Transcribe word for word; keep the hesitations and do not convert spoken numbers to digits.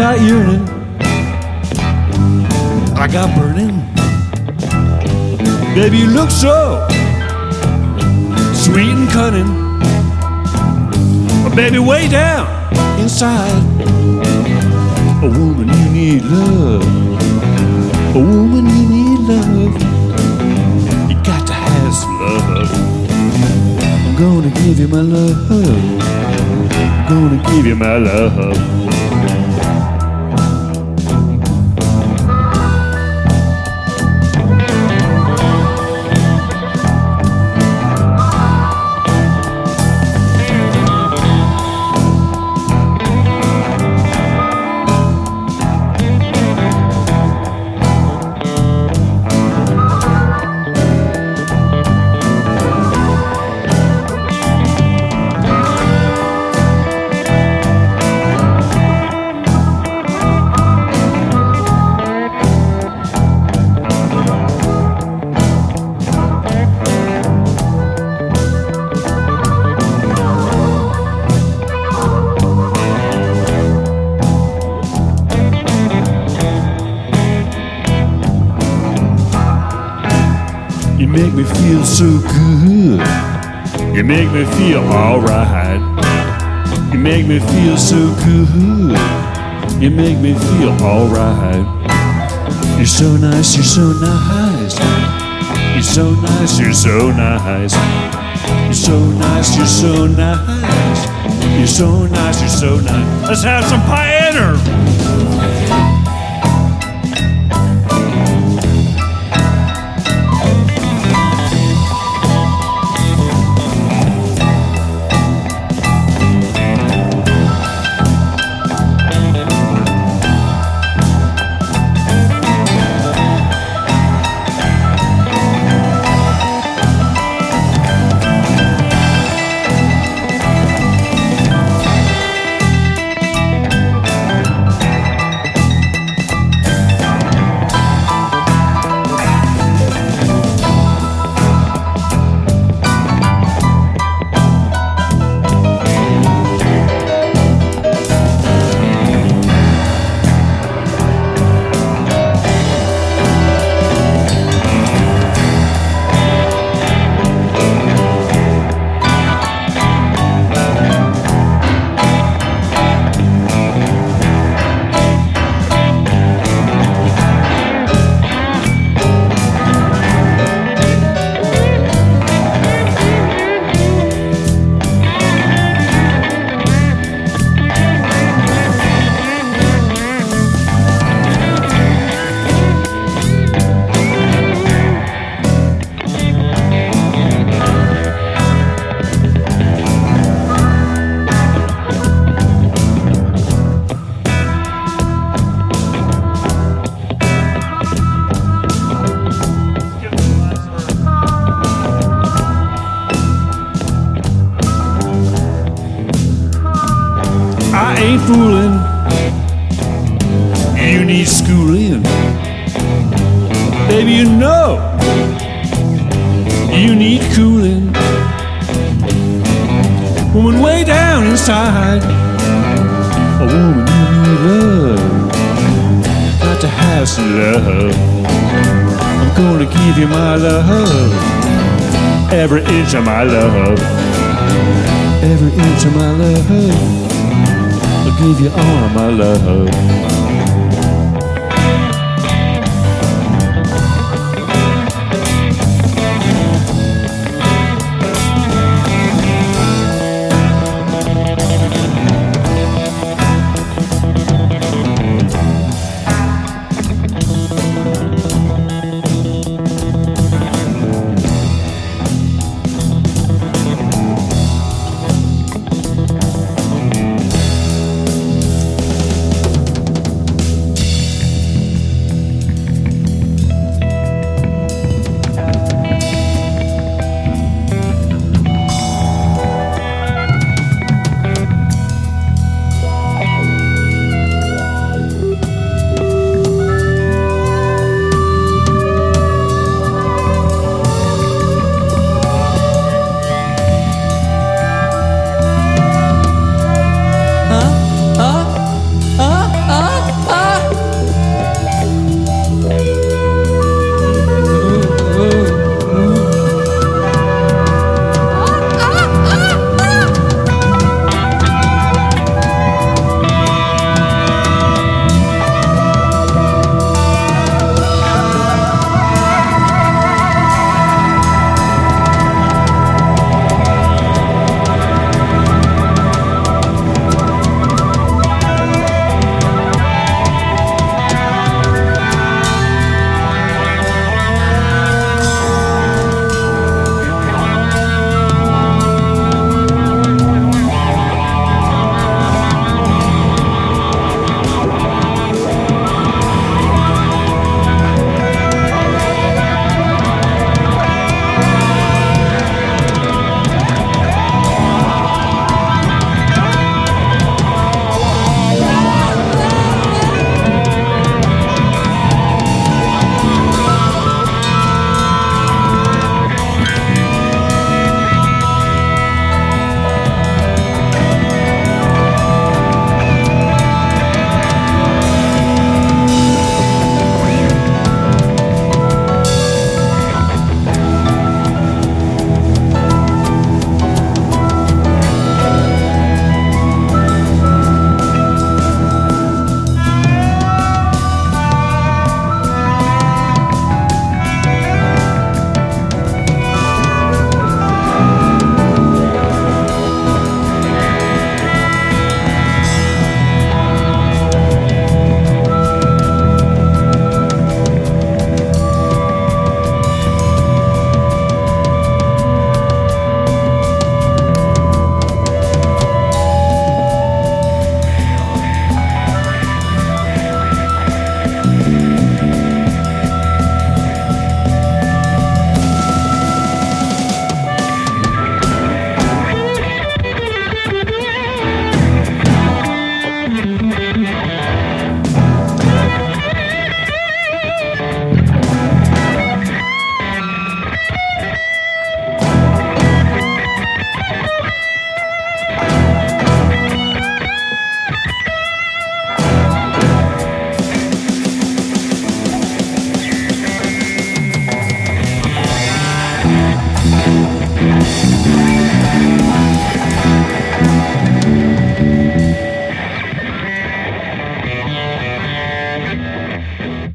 got yearning, I got burning. Baby, you look so sweet and cunning. Baby, way down inside, a woman, you need love. A woman, you need love. You got to have some love. I'm gonna give you my love. I'm gonna give you my love. You make me feel so good. You make me feel alright. You make me feel so good. You make me feel alright. You're so nice, you're so nice. You're so nice, you're so nice. You're so nice, you're so nice. You're so nice, you're so nice. Let's have some pioneer. I ain't fooling. You need schooling. Baby, you know you need cooling. Woman, way down inside, a woman you need love. Got to have some love. I'm gonna give you my love, every inch of my love, every inch of my love. I'll give you all of my love.